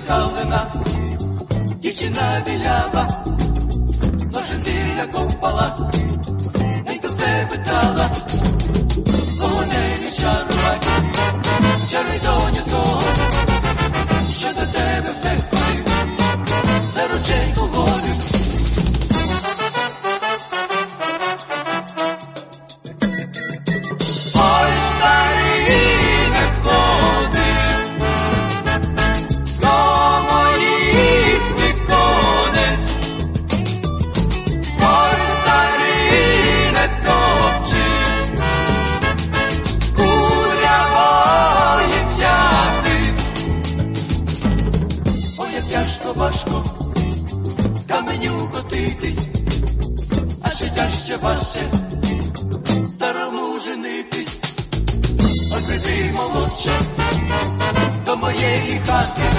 калина, дівчина білява, ноженця копала, ненька все питала, вогоней чарувать, чаруй доню того, що до тебе все ходив, за ручейку водив. Ой, старий не ходив до моїх віконець, ой, старий не топчив курявої м'яти. Ой, як тяжко важко каменю котитись, а ще тяжче важче старому женитись. Ой, прийди, молодче, до моєї хати,